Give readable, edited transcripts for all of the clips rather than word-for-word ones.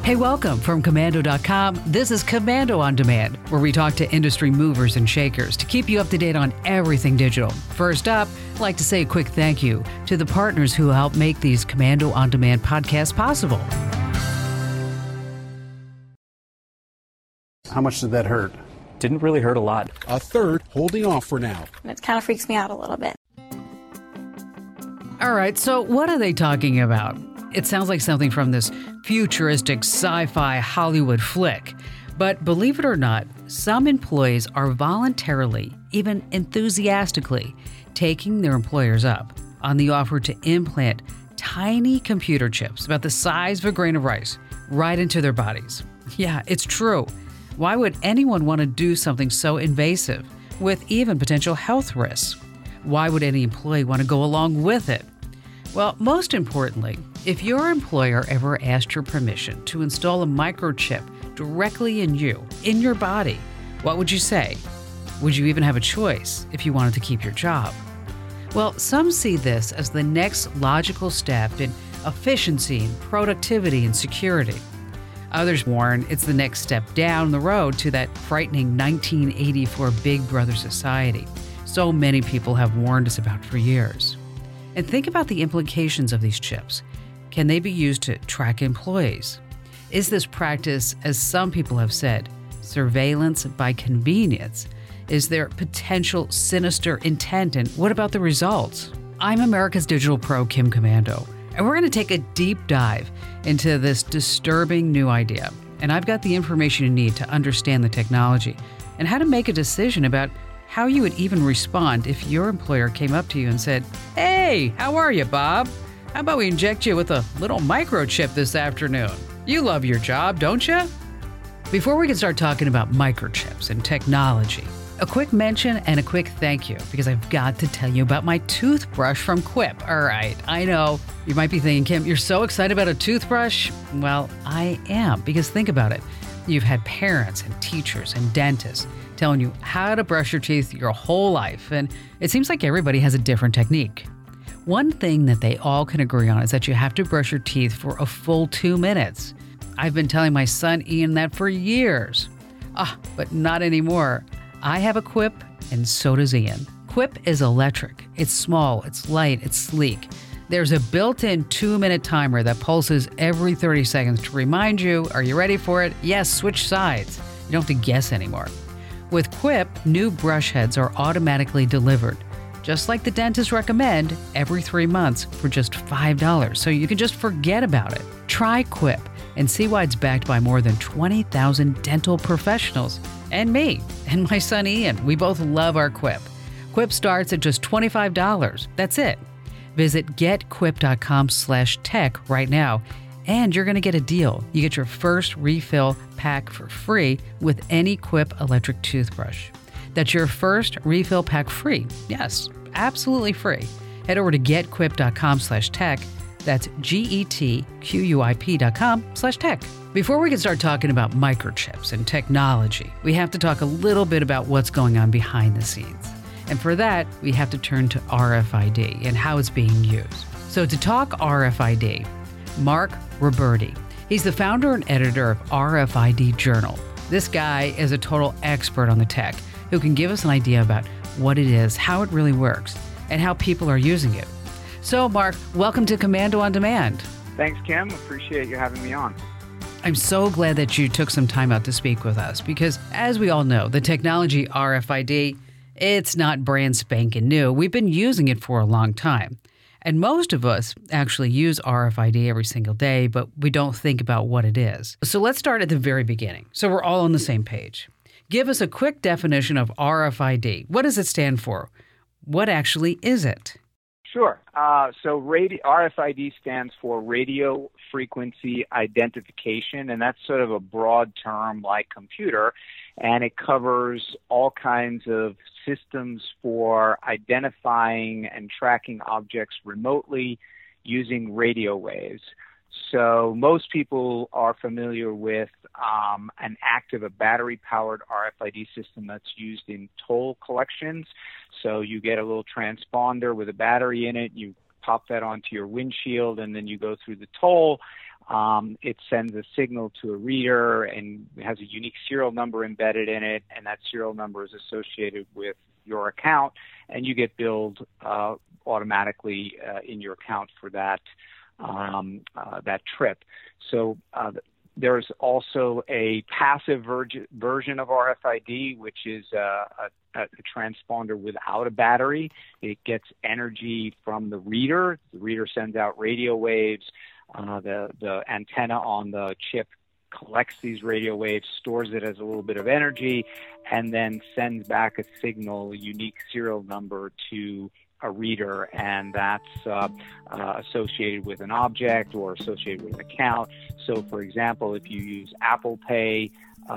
Hey, welcome from Komando.com. This is Komando on Demand, where we talk to industry movers and shakers to keep you up to date on everything digital. First up, I'd like to say a quick thank you to the partners who help make these Komando on Demand podcasts possible. How much did that hurt? Didn't really hurt a lot. A third holding off for now. It kind of freaks me out a little bit. All right, so what are they talking about? It sounds like something from this futuristic sci-fi Hollywood flick. But believe it or not, some employees are voluntarily, even enthusiastically, taking their employers up on the offer to implant tiny computer chips about the size of a grain of rice right into their bodies. Yeah, it's true. Why would anyone want to do something so invasive with even potential health risks? Why would any employee want to go along with it? Well, most importantly, if your employer ever asked your permission to install a microchip directly in you, in your body, what would you say? Would you even have a choice if you wanted to keep your job? Well, some see this as the next logical step in efficiency and productivity and security. Others warn it's the next step down the road to that frightening 1984 Big Brother society so many people have warned us about for years. And think about the implications of these chips. Can they be used to track employees? Is this practice, as some people have said, surveillance by convenience? Is there potential sinister intent, and what about the results? I'm America's Digital Pro, Kim Komando, and we're going to take a deep dive into this disturbing new idea. And I've got the information you need to understand the technology and how to make a decision about how you would even respond if your employer came up to you and said, "Hey, how are you, Bob? How about we inject you with a little microchip this afternoon? You love your job, don't you?" Before we can start talking about microchips and technology, a quick mention and a quick thank you, because I've got to tell you about my toothbrush from Quip. All right, I know you might be thinking, Kim, you're so excited about a toothbrush. Well, I am, because think about it. You've had parents and teachers and dentists telling you how to brush your teeth your whole life, and it seems like everybody has a different technique. One thing that they all can agree on is that you have to brush your teeth for a full 2 minutes. I've been telling my son Ian that for years. But not anymore. I have a Quip, and so does Ian. Quip is electric. It's small, it's light, it's sleek. There's a built-in 2-minute timer that pulses every 30 seconds to remind you, are you ready for it? Yes, switch sides. You don't have to guess anymore. With Quip, new brush heads are automatically delivered, just like the dentists recommend, every 3 months for just $5, so you can just forget about it. Try Quip and see why it's backed by more than 20,000 dental professionals. And me, and my son Ian, we both love our Quip. Quip starts at just $25. That's it. Visit getquip.com/tech right now, and you're going to get a deal. You get your first refill pack for free with any Quip electric toothbrush. That's your first refill pack free. Yes, absolutely free. Head over to getquip.com/tech. That's getquip.com/tech. Before we can start talking about microchips and technology, we have to talk a little bit about what's going on behind the scenes. And for that, we have to turn to RFID and how it's being used. So to talk RFID, Mark Roberti. He's the founder and editor of RFID Journal. This guy is a total expert on the tech who can give us an idea about what it is, how it really works, and how people are using it. So, Mark, welcome to Komando on Demand. Thanks, Kim. Appreciate you having me on. I'm so glad that you took some time out to speak with us because, as we all know, the technology RFID, it's not brand spanking new. We've been using it for a long time. And most of us actually use RFID every single day, but we don't think about what it is. So let's start at the very beginning, so we're all on the same page. Give us a quick definition of RFID. What does it stand for? What actually is it? Sure. So RFID stands for radio frequency identification, and that's sort of a broad term like computer, and it covers all kinds of systems for identifying and tracking objects remotely using radio waves. So most people are familiar with a battery-powered RFID system that's used in toll collections. So you get a little transponder with a battery in it, you pop that onto your windshield, and then you go through the toll. It sends a signal to a reader and has a unique serial number embedded in it, and that serial number is associated with your account, and you get billed automatically in your account for that trip. So there's also a passive version of RFID, which is a transponder without a battery. It gets energy from the reader. The reader sends out radio waves. The antenna on the chip collects these radio waves, stores it as a little bit of energy, and then sends back a signal, a unique serial number to a reader, and that's associated with an object or associated with an account. So, for example, if you use Apple Pay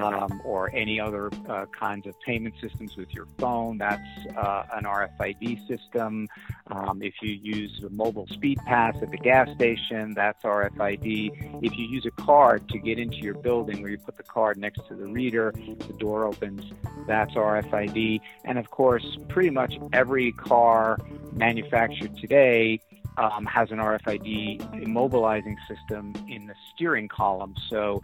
or any other kinds of payment systems with your phone, that's an RFID system. If you use a mobile speed pass at the gas station, that's RFID. If you use a card to get into your building where you put the card next to the reader, the door opens, that's RFID. And of course, pretty much every car manufactured today has an RFID immobilizing system in the steering column. So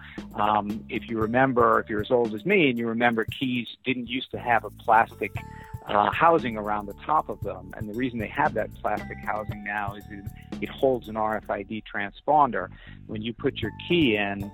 if you're as old as me and you remember, keys didn't used to have a plastic housing around the top of them. And the reason they have that plastic housing now is it holds an RFID transponder. When you put your key in,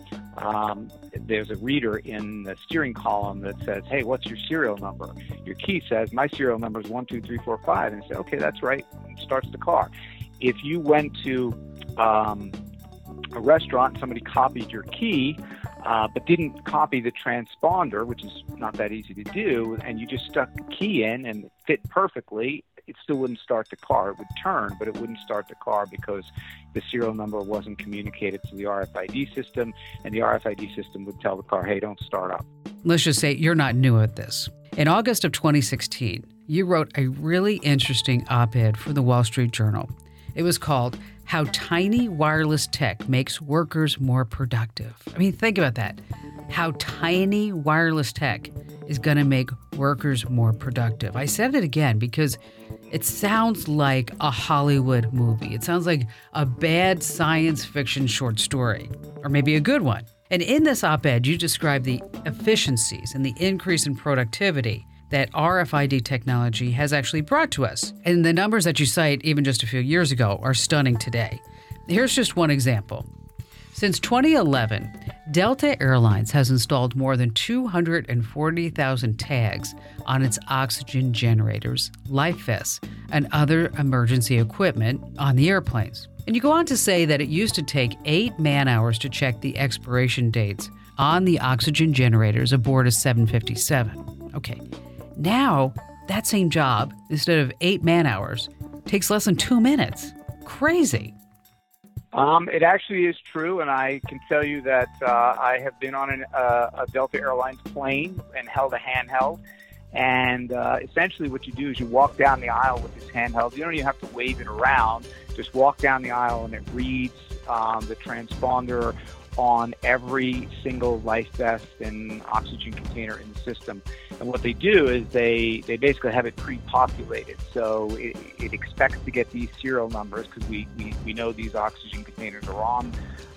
there's a reader in the steering column that says, hey, what's your serial number? Your key says, my serial number is 12345. And you say, okay, that's right. And it starts the car. If you went to a restaurant and somebody copied your key, but didn't copy the transponder, which is not that easy to do, and you just stuck the key in and it fit perfectly, it still wouldn't start the car. It would turn, but it wouldn't start the car because the serial number wasn't communicated to the RFID system, and the RFID system would tell the car, hey, don't start up. Let's just say you're not new at this. In August of 2016, you wrote a really interesting op-ed for the Wall Street Journal. It was called How Tiny Wireless Tech Makes Workers More Productive. I mean, think about that. How tiny wireless tech is going to make workers more productive. I said it again because it sounds like a Hollywood movie. It sounds like a bad science fiction short story, or maybe a good one. And in this op-ed, you describe the efficiencies and the increase in productivity that RFID technology has actually brought to us. And the numbers that you cite, even just a few years ago, are stunning today. Here's just one example. Since 2011, Delta Airlines has installed more than 240,000 tags on its oxygen generators, life vests, and other emergency equipment on the airplanes. And you go on to say that it used to take 8 man-hours to check the expiration dates on the oxygen generators aboard a 757. Okay. Now, that same job, instead of 8 man-hours, takes less than 2 minutes. Crazy. It actually is true, and I can tell you that I have been on a Delta Airlines plane and held a handheld. And essentially what you do is you walk down the aisle with this handheld. You don't even have to wave it around. Just walk down the aisle, and it reads the transponder on every single life vest and oxygen container in the system. And what they do is they basically have it pre-populated. So it expects to get these serial numbers because we know these oxygen containers are on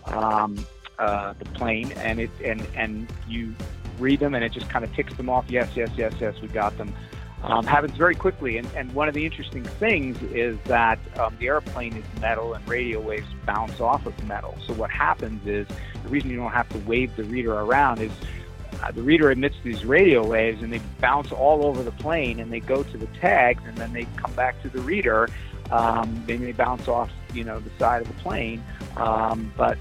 the plane, and you read them, and it just kind of ticks them off. Yes, we got them. Happens very quickly. And one of the interesting things is that the airplane is metal and radio waves bounce off of metal. So what happens is, the reason you don't have to wave the reader around is the reader emits these radio waves and they bounce all over the plane, and they go to the tags, and then they come back to the reader. Then they bounce off, the side of the plane. But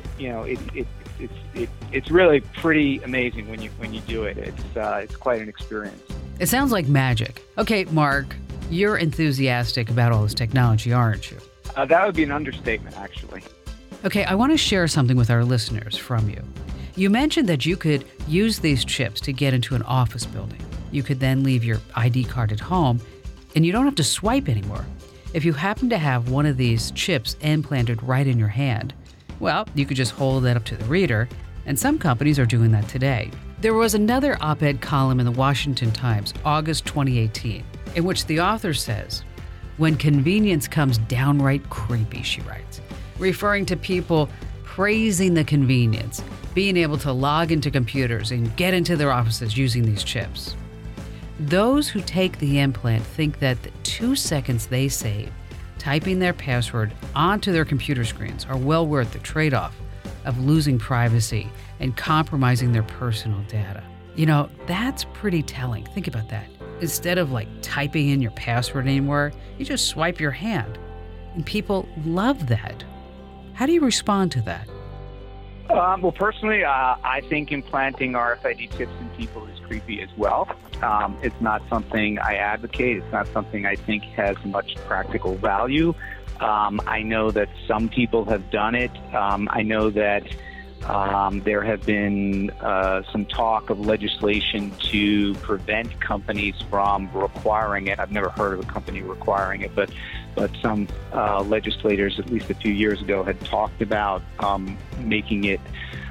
it's really pretty amazing when you do it. It's quite an experience. It sounds like magic. Okay, Mark, you're enthusiastic about all this technology, aren't you? That would be an understatement, actually. Okay, I want to share something with our listeners from you. You mentioned that you could use these chips to get into an office building. You could then leave your ID card at home, and you don't have to swipe anymore. If you happen to have one of these chips implanted right in your hand, well, you could just hold that up to the reader, and some companies are doing that today. There was another op-ed column in the Washington Times, August 2018, in which the author says, "When convenience comes downright creepy," she writes, referring to people praising the convenience, being able to log into computers and get into their offices using these chips. Those who take the implant think that the 2 seconds they save typing their password onto their computer screens are well worth the trade-off of losing privacy and compromising their personal data. You know, that's pretty telling. Think about that. Instead of typing in your password anymore, you just swipe your hand. And people love that. How do you respond to that? Well, personally, I think implanting RFID chips in people is creepy as well. It's not something I advocate. It's not something I think has much practical value. I know that some people have done it. I know that there have been some talk of legislation to prevent companies from requiring it. I've never heard of a company requiring it, but some legislators, at least a few years ago, had talked about making it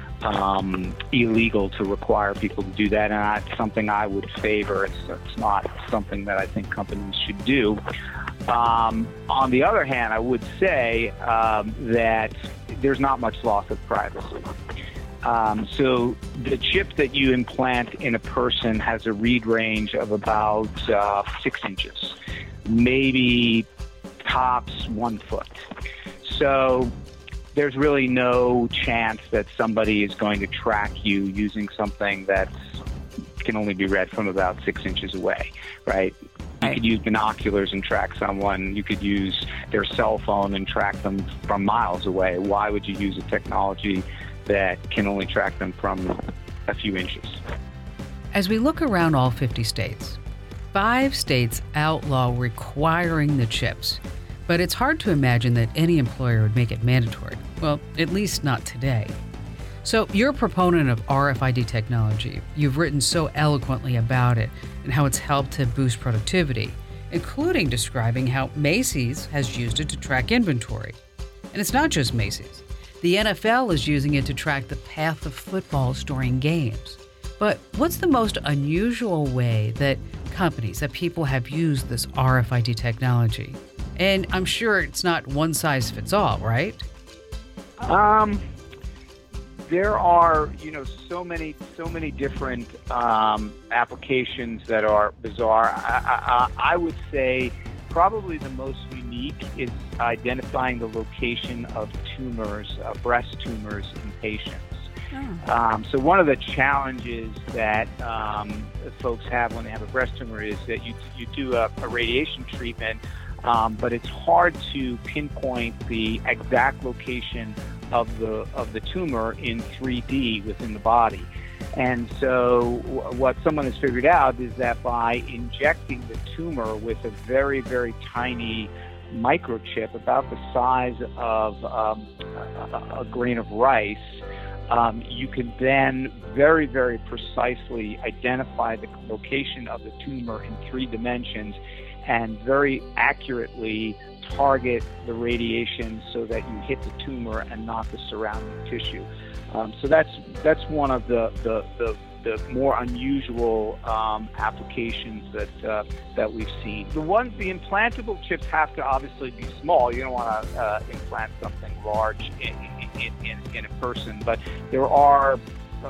illegal to require people to do that, and that's something I would favor. It's not something that I think companies should do. On the other hand, I would say that there's not much loss of privacy. So the chip that you implant in a person has a read range of about 6 inches, maybe tops 1 foot. So there's really no chance that somebody is going to track you using something that can only be read from about 6 inches away, right? You could use binoculars and track someone. You could use their cell phone and track them from miles away. Why would you use a technology that can only track them from a few inches? As we look around all 50 states, 5 states outlaw requiring the chips. But it's hard to imagine that any employer would make it mandatory. Well, at least not today. So you're a proponent of RFID technology. You've written so eloquently about it and how it's helped to boost productivity, including describing how Macy's has used it to track inventory. And it's not just Macy's. The NFL is using it to track the path of footballs during games. But what's the most unusual way that companies, that people have used this RFID technology? And I'm sure it's not one size fits all, right? There are, so many different applications that are bizarre. I would say probably the most unique is identifying the location of tumors, breast tumors in patients. So one of the challenges that folks have when they have a breast tumor is that you do a radiation treatment, but it's hard to pinpoint the exact location of the tumor in 3D within the body. And so what someone has figured out is that by injecting the tumor with a very, very tiny microchip about the size of a grain of rice, you can then very, very precisely identify the location of the tumor in 3 dimensions and very accurately target the radiation so that you hit the tumor and not the surrounding tissue. So that's one of the more unusual applications that we've seen. The implantable chips have to obviously be small. You don't want to implant something large in a person, but there are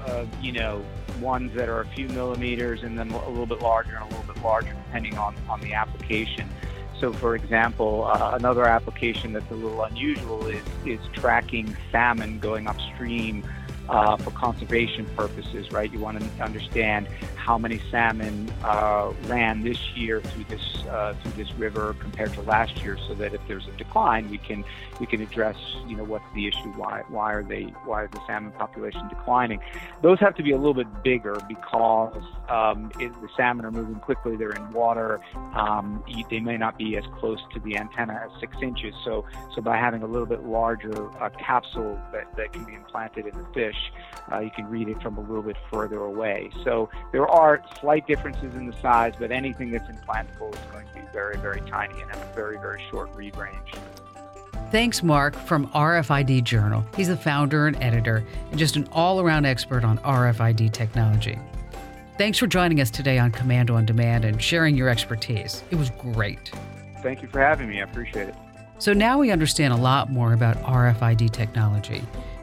ones that are a few millimeters and then a little bit larger and a little bit larger depending on the application. So, for example, another application that's a little unusual is tracking salmon going upstream for conservation purposes, right? You want to understand how many salmon ran this year through this river compared to last year, so that if there's a decline, we can address what's the issue, why is the salmon population declining. Those have to be a little bit bigger because the salmon are moving quickly, they're in water, they may not be as close to the antenna as 6 inches, so by having a little bit larger capsule that can be implanted in the fish, you can read it from a little bit further away. So there are slight differences in the size, but anything that's implantable is going to be very, very tiny and have a very, very short read range. Thanks, Mark, from RFID Journal. He's the founder and editor and just an all-around expert on RFID technology. Thanks for joining us today on Komando on Demand and sharing your expertise. It was great. Thank you for having me. I appreciate it. So now we understand a lot more about RFID technology.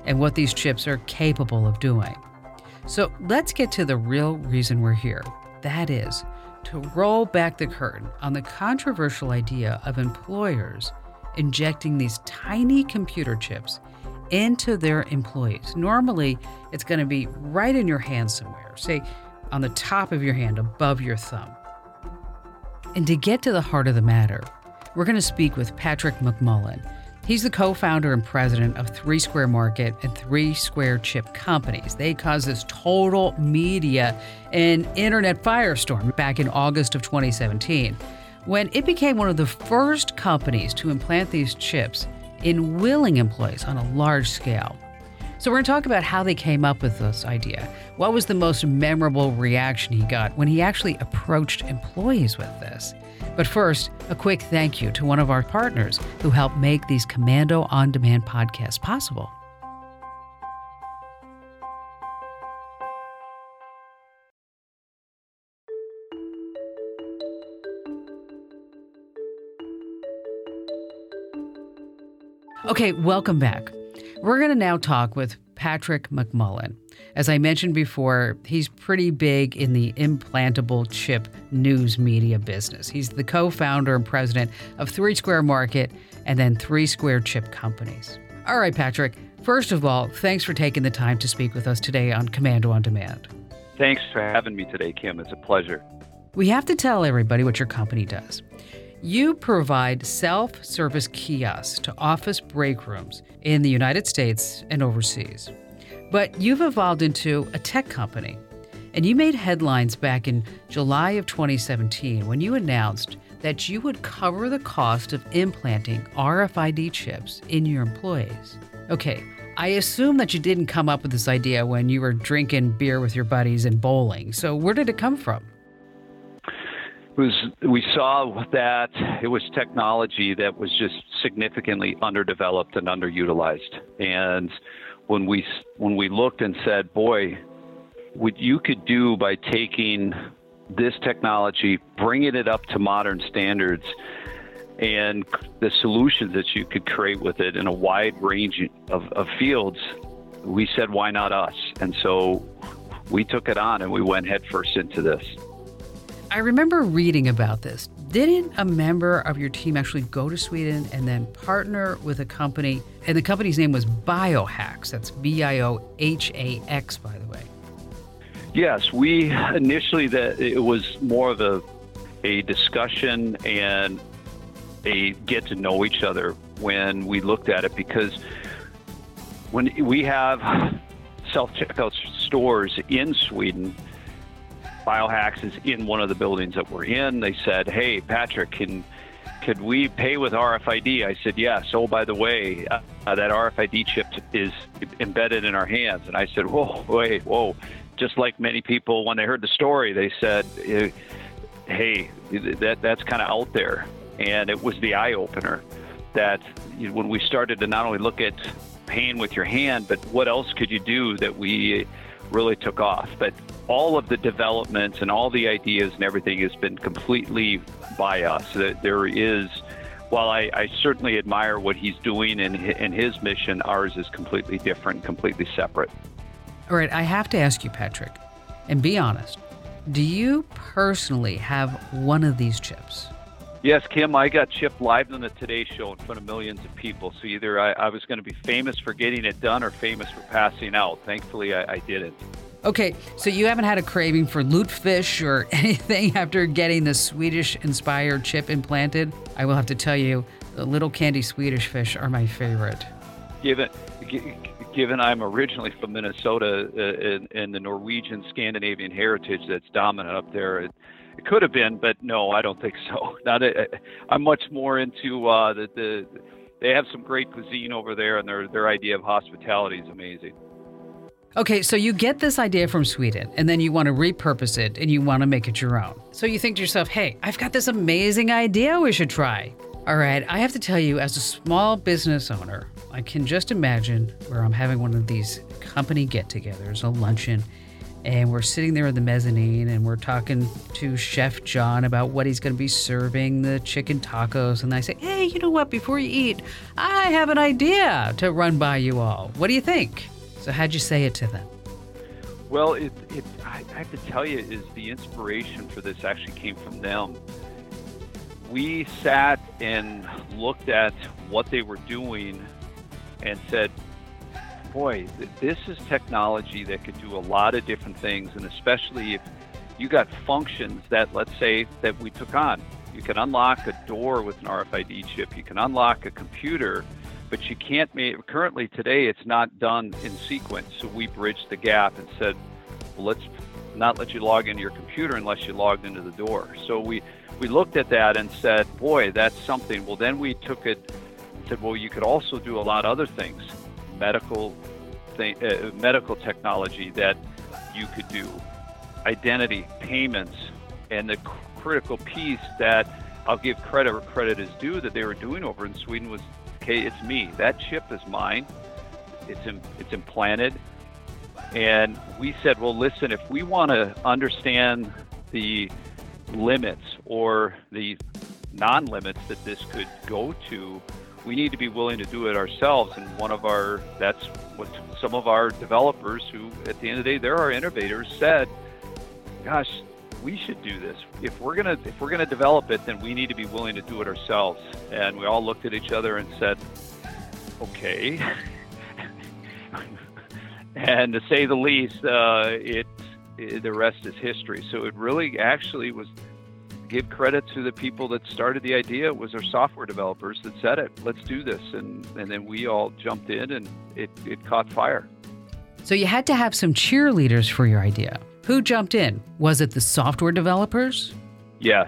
and what these chips are capable of doing. So let's get to the real reason we're here. That is, to roll back the curtain on the controversial idea of employers injecting these tiny computer chips into their employees. Normally, it's going to be right in your hand somewhere, say on the top of your hand above your thumb. And to get to the heart of the matter, we're going to speak with Patrick McMullen. He's the co-founder and president of 3 Square Market and 3 Square Chip Companies. They caused this total media and internet firestorm back in August of 2017, when it became one of the first companies to implant these chips in willing employees on a large scale. So we're going to talk about how they came up with this idea. What was the most memorable reaction he got when he actually approached employees with this? But first, a quick thank you to one of our partners who helped make these Komando On Demand podcasts possible. Okay, welcome back. We're going to now talk with Patrick McMullen. As I mentioned before, he's pretty big in the implantable chip news media business. He's the co-founder and president of 3 Square Market and then 3 Square Chip Companies. All right, Patrick, first of all, thanks for taking the time to speak with us today on Komando On Demand. Thanks for having me today, Kim. It's a pleasure. We have to tell everybody what your company does. You provide self-service kiosks to office break rooms in the United States and overseas. But you've evolved into a tech company, and you made headlines back in July of 2017 when you announced that you would cover the cost of implanting RFID chips in your employees. Okay, I assume that you didn't come up with this idea when you were drinking beer with your buddies and bowling. So where did it come from? We saw that it was technology that was just significantly underdeveloped and underutilized. And when we looked and said, boy, what you could do by taking this technology, bringing it up to modern standards, and the solutions that you could create with it in a wide range of fields, we said, why not us? And so we took it on and we went headfirst into this. I remember reading about this. Didn't a member of your team actually go to Sweden and then partner with a company? And the company's name was Biohax. That's BIOHAX, by the way. Yes, we initially, it was more of a discussion and a get to know each other when we looked at it, because when we have self-checkout stores in Sweden, Biohax is in one of the buildings that we're in. They said, hey, Patrick, could we pay with RFID? I said, yes. Oh, by the way, that RFID chip is embedded in our hands. And I said, whoa. Just like many people, when they heard the story, they said, hey, that's kind of out there. And it was the eye-opener that when we started to not only look at paying with your hand, but what else could you do, that we really took off. But all of the developments and all the ideas and everything has been completely by us. There is, while I certainly admire what he's doing and his mission, ours is completely different, completely separate. All right, I have to ask you, Patrick, and be honest, do you personally have one of these chips? Yes, Kim, I got chipped live on the Today Show in front of millions of people. So either I was going to be famous for getting it done or famous for passing out. Thankfully, I didn't. Okay, so you haven't had a craving for lutefisk or anything after getting the Swedish-inspired chip implanted? I will have to tell you, the little candy Swedish fish are my favorite. Given I'm originally from Minnesota and the Norwegian Scandinavian heritage that's dominant up there, it could have been, but no, I don't think so. I'm much more into they have some great cuisine over there, and their idea of hospitality is amazing. Okay, so you get this idea from Sweden, and then you want to repurpose it, and you want to make it your own. So you think to yourself, hey, I've got this amazing idea we should try. All right, I have to tell you, as a small business owner, I can just imagine where I'm having one of these company get-togethers, a luncheon, And we're sitting there in the mezzanine and we're talking to Chef John about what he's going to be serving, the chicken tacos. And I say, hey, you know what? Before you eat, I have an idea to run by you all. What do you think? So how'd you say it to them? Well, I have to tell you, is the inspiration for this actually came from them. We sat and looked at what they were doing and said, boy, this is technology that could do a lot of different things, and especially if you got functions that, let's say, that we took on. You can unlock a door with an RFID chip. You can unlock a computer, but you can't currently today it's not done in sequence. So we bridged the gap and said, well, let's not let you log into your computer unless you logged into the door. So we looked at that and said, boy, that's something. Well, then we took it and said, well, you could also do a lot of other things. Medical technology that you could do, identity, payments, and the critical piece that I'll give credit where credit is due that they were doing over in Sweden was, okay, it's me. That chip is mine. It's implanted. And we said, well, listen, if we want to understand the limits or the non-limits that this could go to, we need to be willing to do it ourselves. And that's what some of our developers who, at the end of the day, they're our innovators, said, gosh, we should do this. If we're gonna develop it, then we need to be willing to do it ourselves. And we all looked at each other and said, okay. And to say the least, the rest is history. So it really actually was, give credit to the people that started the idea. It was our software developers that said it. Let's do this. And then we all jumped in and it caught fire. So you had to have some cheerleaders for your idea. Who jumped in? Was it the software developers? Yes.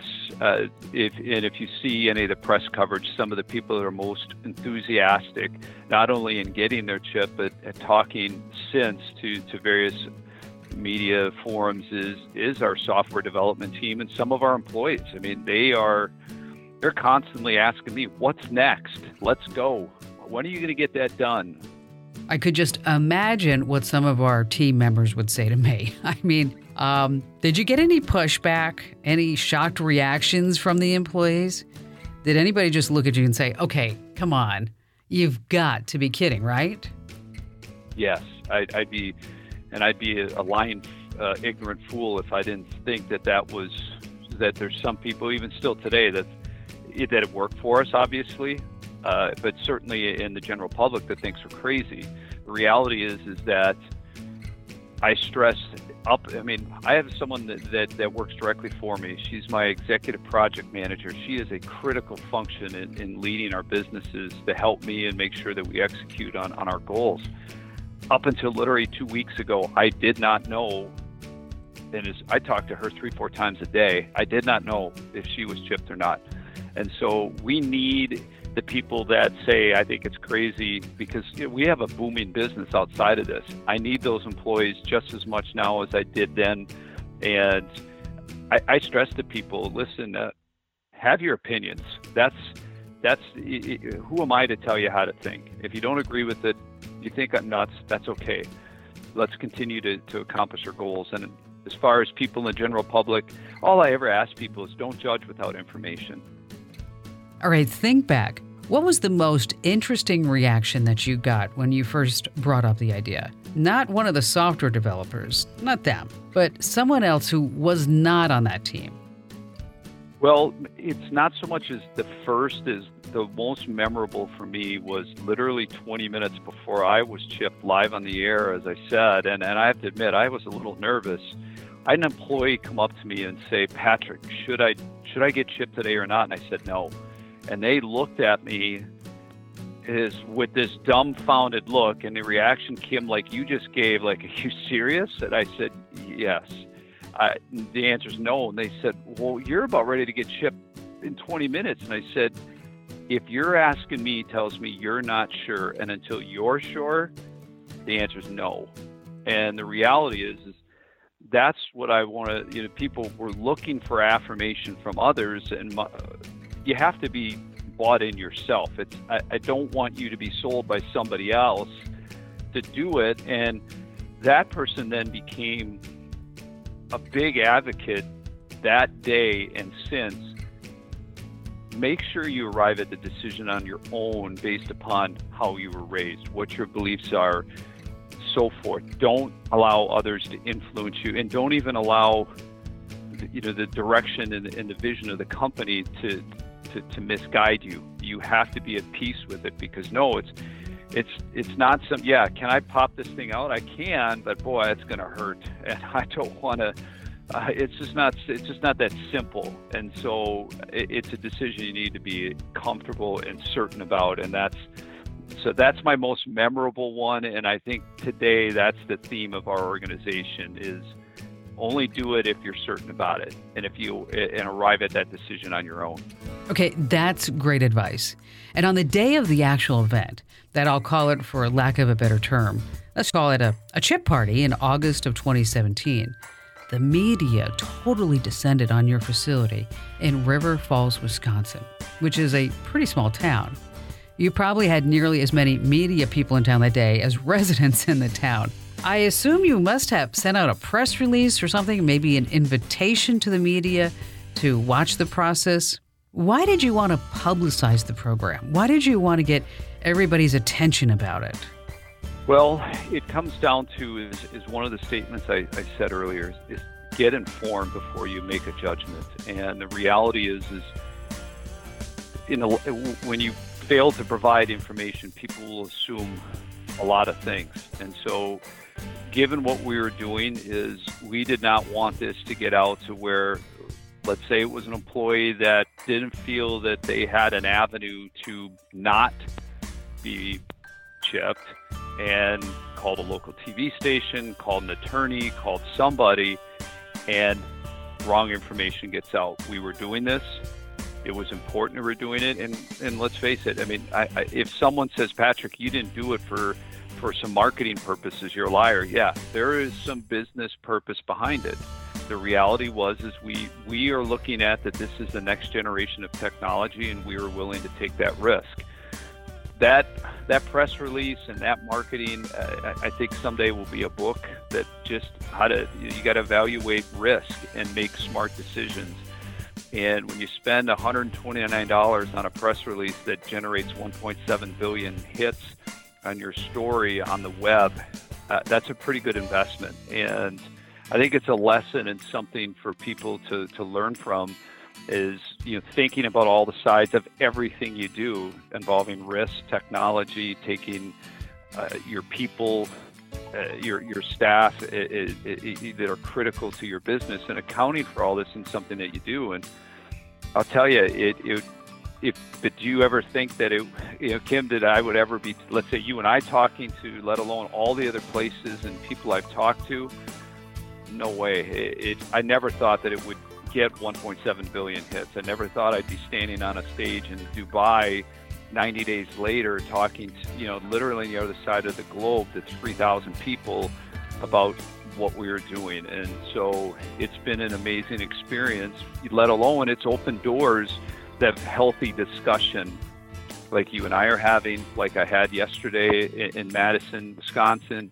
If you see any of the press coverage, some of the people that are most enthusiastic, not only in getting their chip, but talking since to various media forums is our software development team and some of our employees. I mean, they're constantly asking me, what's next? Let's go. When are you going to get that done? I could just imagine what some of our team members would say to me. I mean, did you get any pushback, any shocked reactions from the employees? Did anybody just look at you and say, okay, come on, you've got to be kidding, right? Yes, I'd be a lying, ignorant fool if I didn't think that there's some people, even still today, that it worked for us, obviously, but certainly in the general public that thinks we're crazy. The reality is that I stress up. I mean, I have someone that works directly for me. She's my executive project manager. She is a critical function in leading our businesses to help me and make sure that we execute on our goals. Up until literally 2 weeks ago, I did not know, and I talked to her 3-4 times a day, I did not know if she was chipped or not. And so we need the people that say, I think it's crazy, because we have a booming business outside of this. I need those employees just as much now as I did then. And I stress to people, listen, have your opinions. That's who am I to tell you how to think? If you don't agree with it, you think I'm nuts, that's okay. Let's continue to accomplish our goals. And as far as people in the general public, all I ever ask people is don't judge without information. All right, think back. What was the most interesting reaction that you got when you first brought up the idea? Not one of the software developers, not them, but someone else who was not on that team. Well, it's not so much as the first, as the most memorable for me was literally 20 minutes before I was chipped live on the air, as I said, and I have to admit, I was a little nervous. I had an employee come up to me and say, Patrick, should I get chipped today or not? And I said, no. And they looked at me with this dumbfounded look, and the reaction came like you just gave, like, are you serious? And I said, yes. The answer is no. And they said, well, you're about ready to get chipped in 20 minutes. And I said, if you're asking me, tells me you're not sure, and until you're sure, the answer is no. And the reality is that's what I want to, people were looking for affirmation from others, and you have to be bought in yourself. I don't want you to be sold by somebody else to do it. And that person then became a big advocate that day and since. Make sure you arrive at the decision on your own based upon how you were raised, what your beliefs are, so forth. Don't allow others to influence you, and don't even allow the direction and the vision of the company to misguide you. You have to be at peace with it, because it's not some, can I pop this thing out? I can, but boy, it's going to hurt, and I don't want to. It's just not that simple, and so it's a decision you need to be comfortable and certain about, and that's my most memorable one. And I think today that's the theme of our organization is only do it if you're certain about it, and arrive at that decision on your own. Okay, that's great advice. And on the day of the actual event, that I'll call it for lack of a better term, let's call it a chip party in August of 2017, the media totally descended on your facility in River Falls, Wisconsin, which is a pretty small town. You probably had nearly as many media people in town that day as residents in the town. I assume you must have sent out a press release or something, maybe an invitation to the media to watch the process. Why did you want to publicize the program? Why did you want to get everybody's attention about it? Well, it comes down to is one of the statements I said earlier is get informed before you make a judgment. And the reality is when you fail to provide information, people will assume a lot of things. And so given what we were doing is we did not want this to get out to where, let's say it was an employee that didn't feel that they had an avenue to not be chipped, and called a local TV station, called an attorney, called somebody, and wrong information gets out. We were doing this. It was important we were doing it. And let's face it, I mean, if someone says, Patrick, you didn't do it for some marketing purposes, you're a liar. Yeah, there is some business purpose behind it. The reality is we are looking at that this is the next generation of technology, and we were willing to take that risk. That press release and that marketing, I think someday will be a book that just you got to evaluate risk and make smart decisions. And when you spend $129 on a press release that generates 1.7 billion hits on your story on the web, that's a pretty good investment. And I think it's a lesson and something for people to learn from. Is thinking about all the sides of everything you do involving risk, technology, taking your people, your staff that are critical to your business, and accounting for all this in something that you do. And I'll tell you, but do you ever think that Kim, that I would ever be, let's say you and I talking to, let alone all the other places and people I've talked to? No way. I never thought that it would get 1.7 billion hits. I never thought I'd be standing on a stage in Dubai 90 days later talking to, literally on the other side of the globe to 3,000 people about what we were doing. And so it's been an amazing experience, let alone it's opened doors that have healthy discussion like you and I are having, like I had yesterday in Madison, Wisconsin,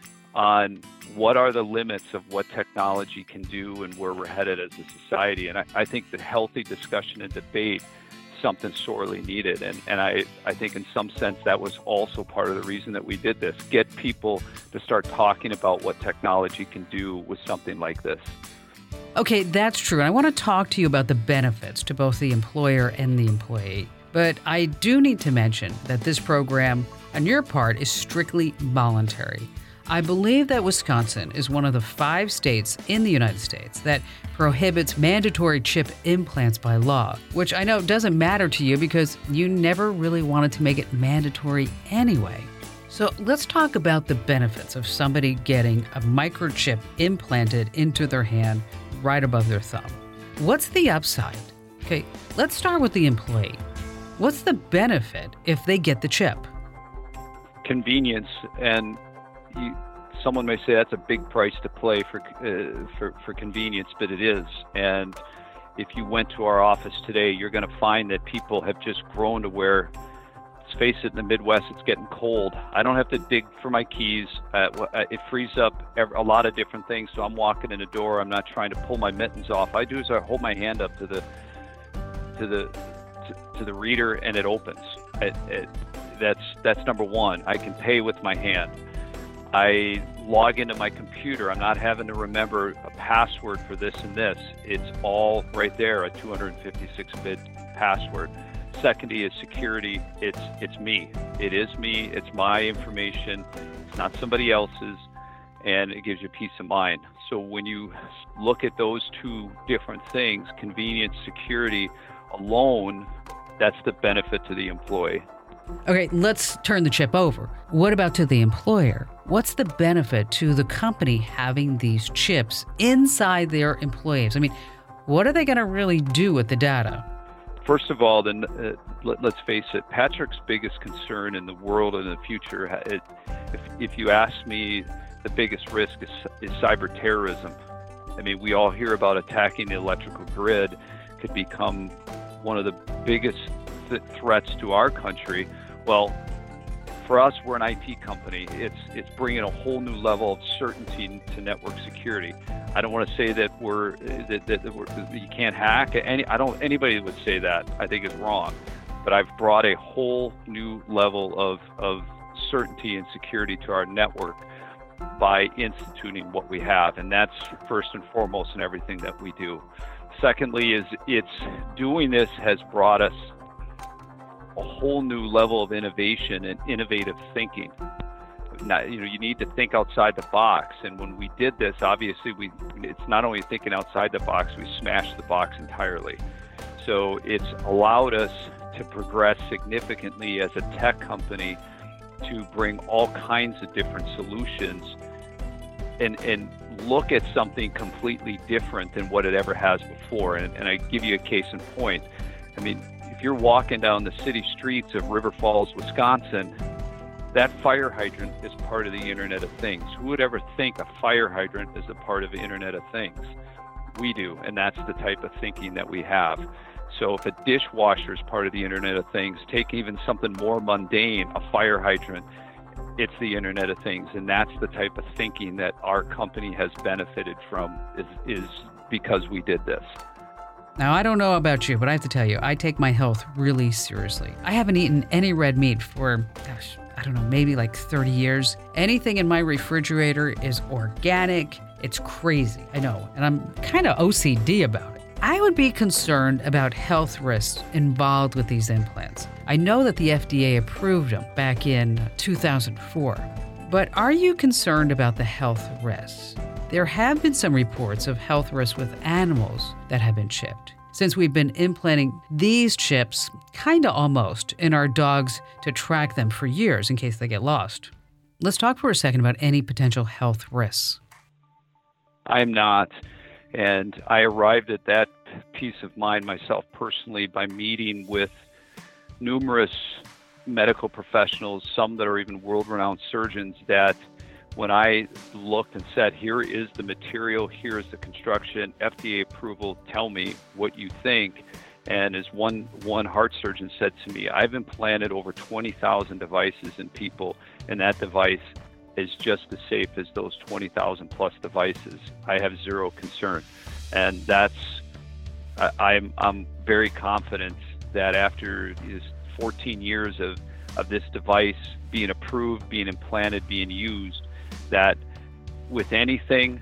on what are the limits of what technology can do and where we're headed as a society. And I think that healthy discussion and debate is something sorely needed. And I think in some sense that was also part of the reason that we did this, get people to start talking about what technology can do with something like this. Okay, that's true. And I want to talk to you about the benefits to both the employer and the employee. But I do need to mention that this program, on your part, is strictly voluntary. I believe that Wisconsin is one of the 5 states in the United States that prohibits mandatory chip implants by law, which I know doesn't matter to you because you never really wanted to make it mandatory anyway. So let's talk about the benefits of somebody getting a microchip implanted into their hand right above their thumb. What's the upside? Okay, let's start with the employee. What's the benefit if they get the chip? Convenience. And someone may say that's a big price to pay for convenience, but it is. And if you went to our office today, you're going to find that people have just grown to where let's face it, in the Midwest, it's getting cold. I don't have to dig for my keys. It frees up a lot of different things. So I'm walking in a door. I'm not trying to pull my mittens off. I do is I hold my hand up to the reader, and it opens. That's number one. I can pay with my hand. I log into my computer. I'm not having to remember a password for this and this. It's all right there, a 256-bit password. Secondly is security. It's me. It is me. It's my information. It's not somebody else's, and it gives you peace of mind. So when you look at those two different things, convenience, security alone, that's the benefit to the employee. Okay, let's turn the chip over. What about to the employer? What's the benefit to the company having these chips inside their employees? I mean, what are they going to really do with the data? First of all, let's face it, Patrick's biggest concern in the world in the future, if you ask me, the biggest risk is cyber terrorism. I mean, we all hear about attacking the electrical grid could become one of the biggest threats to our country. Well, for us, we're an IT company. It's bringing a whole new level of certainty to network security. I don't want to say that you can't hack. Anybody would say that. I think is wrong. But I've brought a whole new level of certainty and security to our network by instituting what we have, and that's first and foremost in everything that we do. Secondly, it's doing this has brought us a whole new level of innovation and innovative thinking. Now, you need to think outside the box, and when we did this, obviously it's not only thinking outside the box, we smashed the box entirely. So it's allowed us to progress significantly as a tech company to bring all kinds of different solutions and look at something completely different than what it ever has before. And I give you a case in point. I mean, if you're walking down the city streets of River Falls, Wisconsin, that fire hydrant is part of the Internet of Things. Who would ever think a fire hydrant is a part of the Internet of Things? We do, and that's the type of thinking that we have. So if a dishwasher is part of the Internet of Things, take even something more mundane, a fire hydrant, it's the Internet of Things. And that's the type of thinking that our company has benefited from is because we did this. Now, I don't know about you, but I have to tell you, I take my health really seriously. I haven't eaten any red meat for, I don't know, maybe like 30 years. Anything in my refrigerator is organic. It's crazy, I know, and I'm kind of OCD about it. I would be concerned about health risks involved with these implants. I know that the FDA approved them back in 2004, but are you concerned about the health risks? There have been some reports of health risks with animals that have been chipped. Since we've been implanting these chips, kinda almost, in our dogs to track them for years in case they get lost. Let's talk for a second about any potential health risks. I'm not. And I arrived at that peace of mind myself personally by meeting with numerous medical professionals, some that are even world-renowned surgeons, that when I looked and said, here is the material, here is the construction, FDA approval, tell me what you think. And as one heart surgeon said to me, I've implanted over 20,000 devices in people, and that device is just as safe as those 20,000 plus devices. I have zero concern. And I'm very confident that after 14 years of this device being approved, being implanted, being used, that with anything,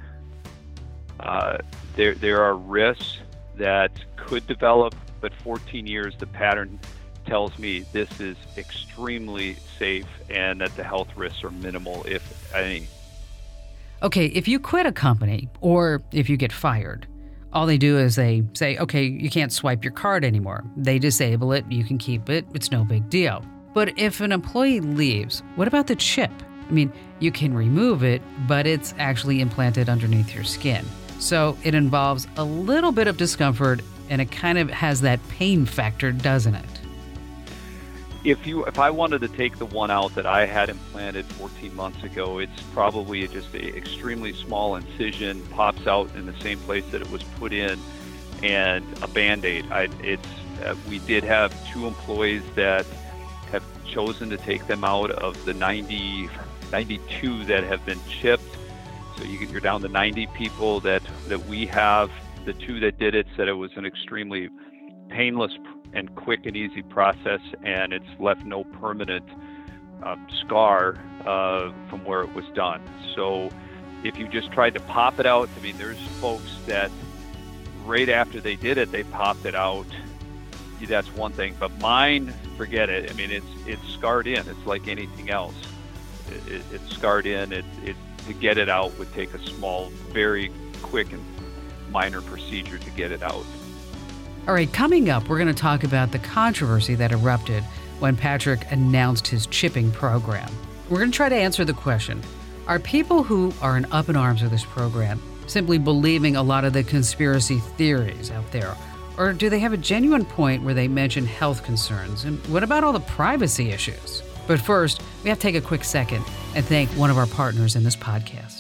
there are risks that could develop, but 14 years, the pattern tells me this is extremely safe and that the health risks are minimal, if any. Okay, if you quit a company or if you get fired, all they do is they say, okay, you can't swipe your card anymore. They disable it, you can keep it, it's no big deal. But if an employee leaves, what about the chip? I mean, you can remove it, but it's actually implanted underneath your skin. So it involves a little bit of discomfort, and it kind of has that pain factor, doesn't it? If I wanted to take the one out that I had implanted 14 months ago, it's probably just an extremely small incision, pops out in the same place that it was put in, and a Band-Aid. We did have 2 employees that have chosen to take them out of the 92 that have been chipped. So you're down to 90 people that we have. The 2 that did it said it was an extremely painless and quick and easy process, and it's left no permanent scar from where it was done. So if you just tried to pop it out, I mean, there's folks that right after they did it, they popped it out. That's one thing, but mine, forget it. I mean, it's scarred in. It's like anything else. It's scarred in. To get it out would take a small, very quick and minor procedure to get it out. All right, coming up, we're going to talk about the controversy that erupted when Patrick announced his chipping program. We're going to try to answer the question, are people who are up in arms with this program simply believing a lot of the conspiracy theories out there? Or do they have a genuine point where they mention health concerns? And what about all the privacy issues? But first, we have to take a quick second and thank one of our partners in this podcast.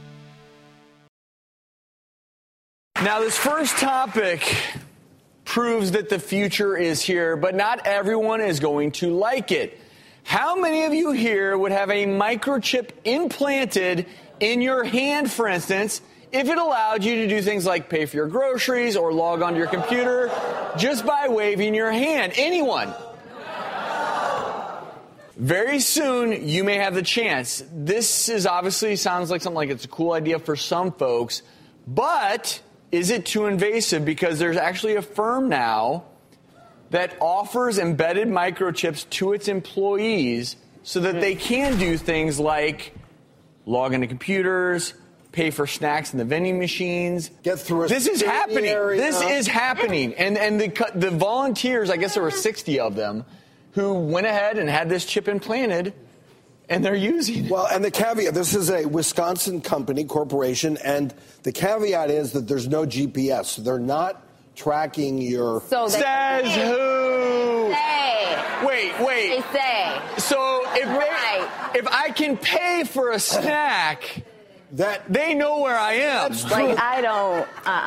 Now, this first topic proves that the future is here, but not everyone is going to like it. How many of you here would have a microchip implanted in your hand, for instance, if it allowed you to do things like pay for your groceries or log onto your computer just by waving your hand? Anyone? Very soon, you may have the chance. This is obviously sounds like something like it's a cool idea for some folks, but is it too invasive? Because there's actually a firm now that offers embedded microchips to its employees so that they can do things like log into computers, pay for snacks in the vending machines. Get through a This is happening. area. This is happening. And the volunteers, I guess there were 60 of them, who went ahead and had this chip implanted, and they're using it. Well, and the caveat, this is a Wisconsin company, corporation, and the caveat is that there's no GPS. So they're not tracking your... So they Says who? say. Wait. They say. So Right. if I can pay for a snack, that they know where I am. Like, I don't,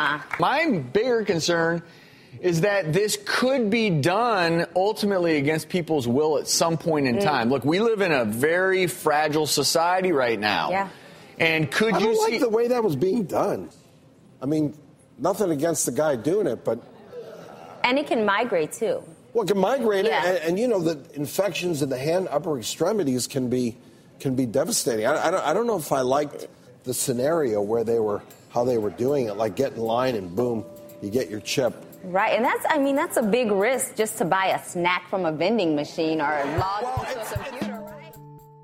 My bigger concern is that this could be done ultimately against people's will at some point in time. Look, we live in a very fragile society right now. Yeah. And could I you don't see like the way that was being done. I mean, nothing against the guy doing it, but... And it can migrate, too. Well, it can migrate, Yeah. and you know, the infections in the hand upper extremities can be devastating. I don't know if I liked the scenario where how they were doing it, like get in line and boom, you get your chip. Right, and that's a big risk just to buy a snack from a vending machine or log into a computer, right?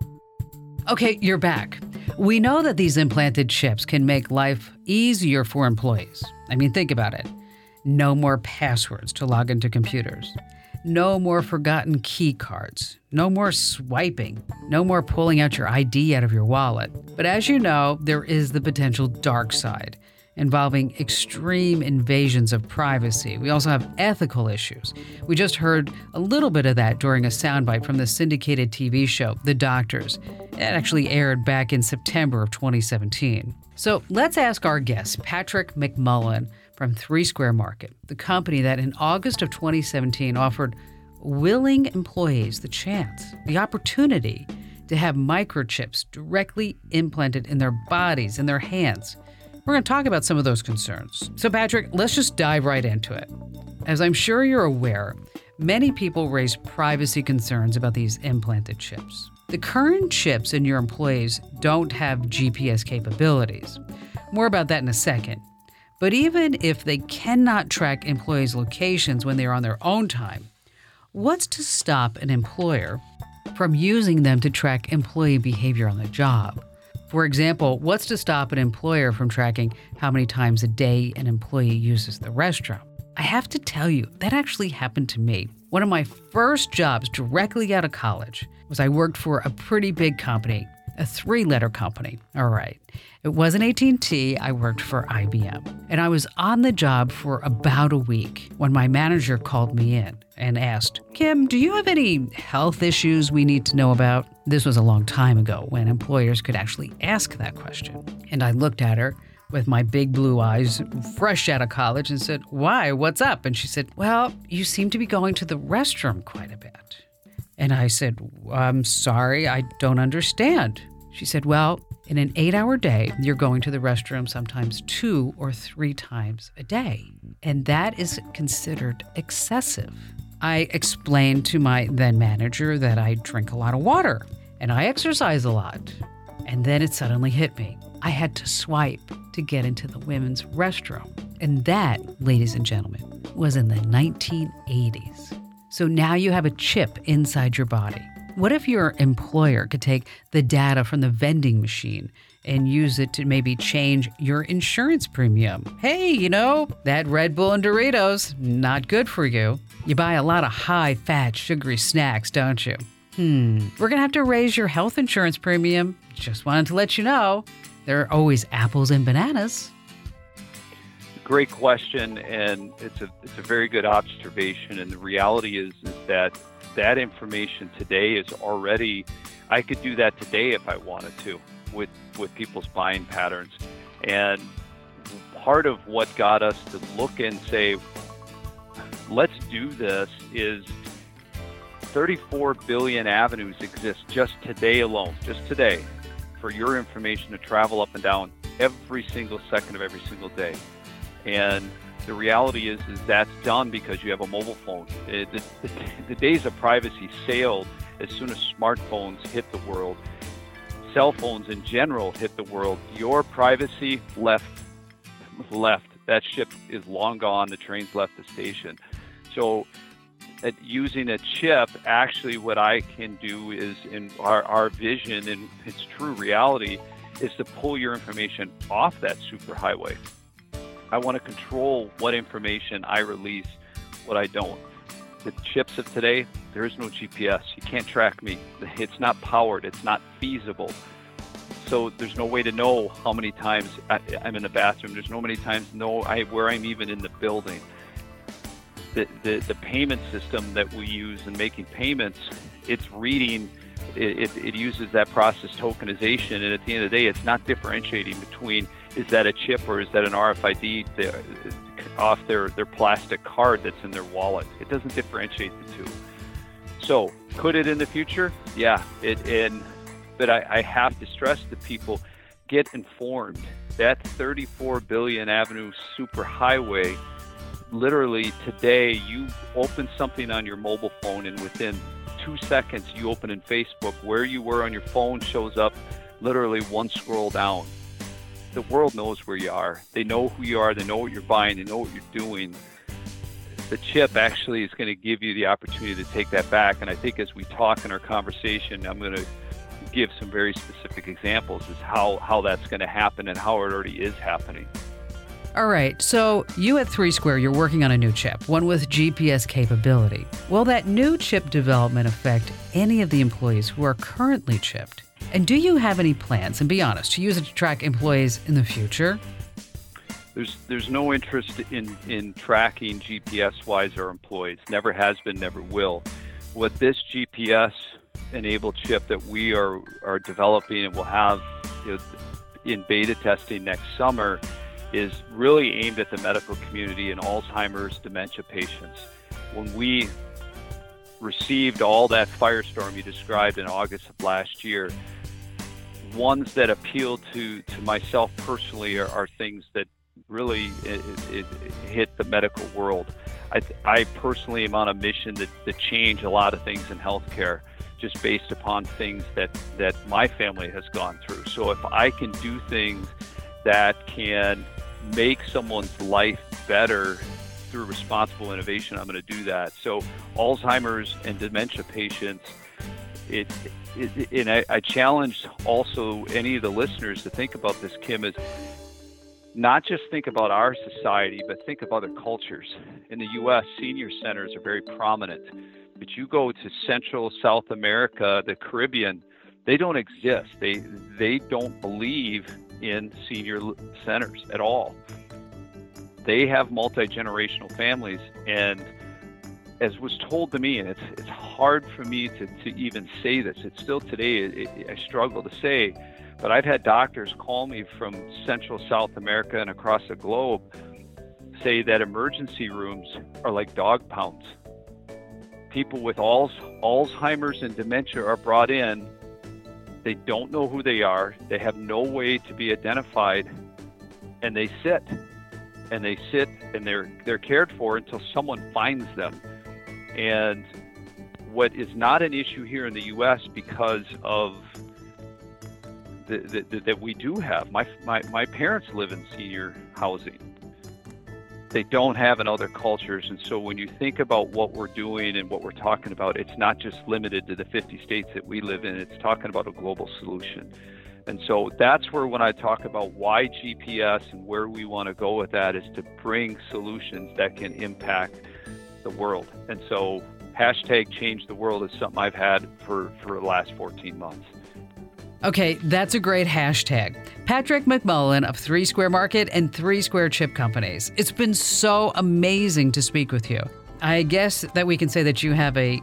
Okay, you're back. We know that these implanted chips can make life easier for employees. I mean, think about it. No more passwords to log into computers. No more forgotten key cards. No more swiping. No more pulling out your ID out of your wallet. But as you know, there is the potential dark side involving extreme invasions of privacy. We also have ethical issues. We just heard a little bit of that during a soundbite from the syndicated TV show, The Doctors. It actually aired back in September of 2017. So let's ask our guest, Patrick McMullen from Three Square Market, the company that in August of 2017 offered willing employees the chance, the opportunity to have microchips directly implanted in their bodies, in their hands. We're going to talk about some of those concerns. So Patrick, let's just dive right into it. As I'm sure you're aware, many people raise privacy concerns about these implanted chips. The current chips in your employees don't have GPS capabilities. More about that in a second. But even if they cannot track employees' locations when they are on their own time, what's to stop an employer from using them to track employee behavior on the job? For example, what's to stop an employer from tracking how many times a day an employee uses the restroom? I have to tell you, that actually happened to me. One of my first jobs directly out of college was I worked for a pretty big company, a 3-letter company. All right. It wasn't AT&T, I worked for IBM. And I was on the job for about a week when my manager called me in and asked, Kim, do you have any health issues we need to know about? This was a long time ago when employers could actually ask that question. And I looked at her with my big blue eyes, fresh out of college, and said, why? What's up? And she said, well, you seem to be going to the restroom quite a bit. And I said, I'm sorry, I don't understand. She said, well, in an 8-hour day, you're going to the restroom sometimes 2 or 3 times a day. And that is considered excessive. I explained to my then manager that I drink a lot of water and I exercise a lot. And then it suddenly hit me. I had to swipe to get into the women's restroom. And that, ladies and gentlemen, was in the 1980s. So now you have a chip inside your body. What if your employer could take the data from the vending machine and use it to maybe change your insurance premium? Hey, that Red Bull and Doritos, not good for you. You buy a lot of high-fat, sugary snacks, don't you? We're going to have to raise your health insurance premium. Just wanted to let you know. There are always apples and bananas. Great question, and it's a very good observation. And the reality is that information today is already, I could do that today if I wanted to with people's buying patterns. And part of what got us to look and say, let's do this, is 34 billion avenues exist just today alone, just today, for your information to travel up and down every single second of every single day. And the reality is that's done because you have a mobile phone. The days of privacy sailed as soon as smartphones hit the world. Cell phones in general hit the world. Your privacy left. That ship is long gone. The train's left the station. So using a chip, actually what I can do is, in our vision and its true reality, is to pull your information off that superhighway. I want to control what information I release, what I don't. The chips of today, there is no GPS. You can't track me. It's not powered. It's not feasible. So there's no way to know how many times I'm in the bathroom. There's no many times where I'm even in the building. The payment system that we use in making payments, it's reading, it uses that process tokenization, and at the end of the day, it's not differentiating between, is that a chip or is that an RFID off their plastic card that's in their wallet. It doesn't differentiate the two. So could it in the future? Yeah. But I have to stress to people, get informed. That 34 billion avenue superhighway, literally today, you open something on your mobile phone and within 2 seconds you open in Facebook. Where you were on your phone shows up literally one scroll down. The world knows where you are. They know who you are. They know what you're buying. They know what you're doing. The chip actually is going to give you the opportunity to take that back. And I think as we talk in our conversation, I'm going to give some very specific examples as how that's going to happen and how it already is happening. All right, so you at 3 Square, you're working on a new chip, one with GPS capability. Will that new chip development affect any of the employees who are currently chipped? And do you have any plans, and be honest, to use it to track employees in the future? There's no interest in tracking GPS-wise our employees. Never has been, never will. What this GPS-enabled chip that we are developing and will have in beta testing next summer is really aimed at the medical community and Alzheimer's dementia patients. When we received all that firestorm you described in August of last year, ones that appeal to myself personally are things that really it hit the medical world. I personally am on a mission to change a lot of things in healthcare, just based upon things that my family has gone through. So if I can do things that can make someone's life better through responsible innovation, I'm going to do that. So Alzheimer's and dementia patients, and I challenge also any of the listeners to think about this, Kim, is not just think about our society, but think of other cultures. In the U.S., senior centers are very prominent, but you go to Central, South America, the Caribbean, they don't exist. They don't believe in senior centers at all. They have multi-generational families, and as was told to me, and it's hard for me to even say this, it's still today, I struggle to say, but I've had doctors call me from Central South America and across the globe say that emergency rooms are like dog pounds. people with Alzheimer's and dementia are brought in. They don't know who they are. They have no way to be identified, and they sit and they're cared for until someone finds them. And what is not an issue here in the U.S. because of that we do have. My parents live in senior housing. They don't have in other cultures. And so when you think about what we're doing and what we're talking about, it's not just limited to the 50 states that we live in. It's talking about a global solution. And so that's where when I talk about why GPS and where we want to go with that is to bring solutions that can impact the world. And so hashtag change the world is something I've had for the last 14 months. Okay, that's a great hashtag. Patrick McMullen of 3 Square Market and 3 Square Chip Companies. It's been so amazing to speak with you. I guess that we can say that you have a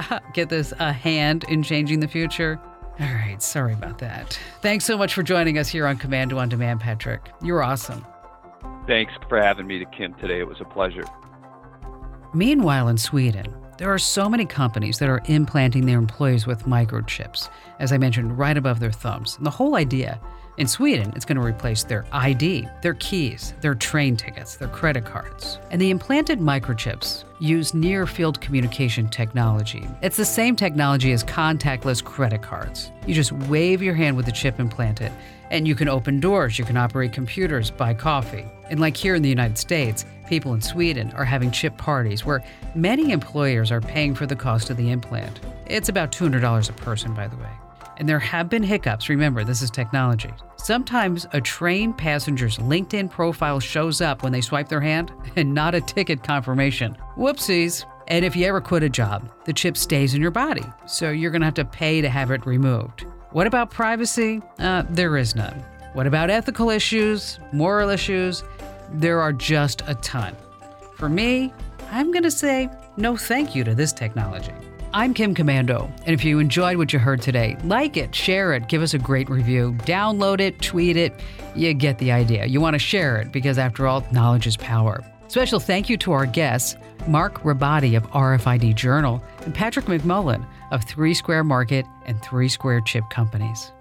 hand in changing the future. All right, sorry about that. Thanks so much for joining us here on Komando on Demand, Patrick. You're awesome. Thanks for having me, Kim, today. It was a pleasure. Meanwhile, in Sweden, there are so many companies that are implanting their employees with microchips, as I mentioned, right above their thumbs. And the whole idea, in Sweden, it's going to replace their ID, their keys, their train tickets, their credit cards. And the implanted microchips use near-field communication technology. It's the same technology as contactless credit cards. You just wave your hand with the chip implanted, and you can open doors, you can operate computers, buy coffee. And like here in the United States, people in Sweden are having chip parties where many employers are paying for the cost of the implant. It's about $200 a person, by the way. And there have been hiccups. Remember, this is technology. Sometimes a train passenger's LinkedIn profile shows up when they swipe their hand and not a ticket confirmation. Whoopsies. And if you ever quit a job, the chip stays in your body, so you're going to have to pay to have it removed. What about privacy? There is none. What about ethical issues, moral issues? There are just a ton. For me, I'm going to say no thank you to this technology. I'm Kim Komando, and if you enjoyed what you heard today, like it, share it, give us a great review, download it, tweet it. You get the idea. You want to share it because, after all, knowledge is power. Special thank you to our guests, Mark Rabati of RFID Journal and Patrick McMullen of 3 Square Market and 3 Square Chip Companies.